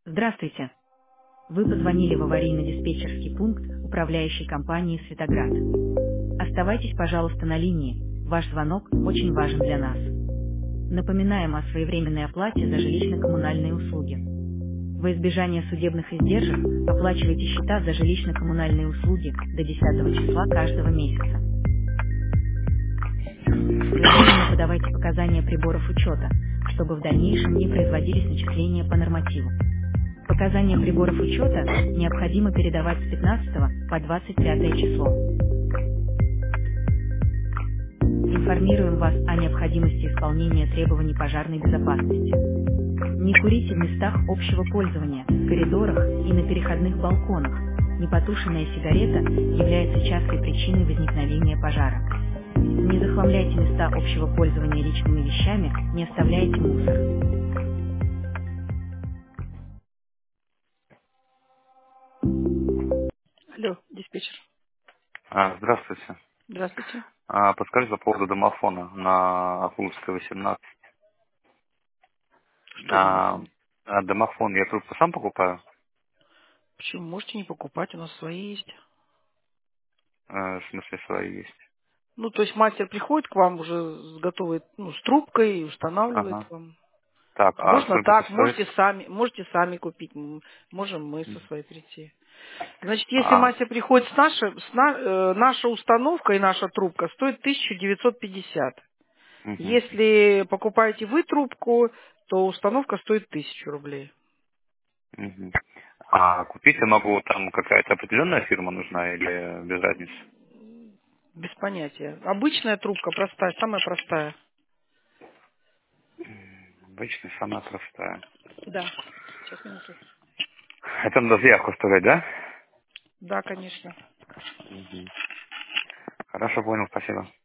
Здравствуйте. Вы позвонили в аварийно-диспетчерский пункт управляющей компании «Светоград». Оставайтесь, пожалуйста, на линии. Ваш звонок очень важен для нас. Напоминаем о своевременной оплате за жилищно-коммунальные услуги. Во избежание судебных издержек оплачивайте счета за жилищно-коммунальные услуги до 10 числа каждого месяца. Своевременно подавайте показания приборов учета, чтобы в дальнейшем не производились начисления по нормативу. Показания приборов учета необходимо передавать с 15 по 25 число. Информируем вас о необходимости исполнения требований пожарной безопасности. Не курите в местах общего пользования, в коридорах и на переходных балконах. Непотушенная сигарета является частой причиной возникновения пожара. Не захламляйте места общего пользования личными вещами, не оставляйте мусор. Алло, диспетчер. Здравствуйте. Здравствуйте. Подскажите по поводу домофона на Ахуловской, 18. Что домофон? Домофон я трубку сам покупаю? Почему? Можете не покупать, у нас свои есть. В смысле свои есть? Ну, то есть мастер приходит к вам уже с готовой, ну, с трубкой и устанавливает Ага. вам. Так, а Можно сколько это так, стоит? можете сами купить, можем мы со Мгм. своей прийти. Значит, если А, мастер приходит наша установка и наша трубка стоит 1950. мгм, Если покупаете вы трубку, то установка стоит 1000 рублей. мгм. Купить я могу, там какая-то определенная фирма нужна или без разницы? Без понятия. Обычная трубка, простая, самая простая. Обычно самая простая. Да. Сейчас, минуту. Это надо заявку оставлять, да? Да, конечно. Мгм. Хорошо, понял, спасибо.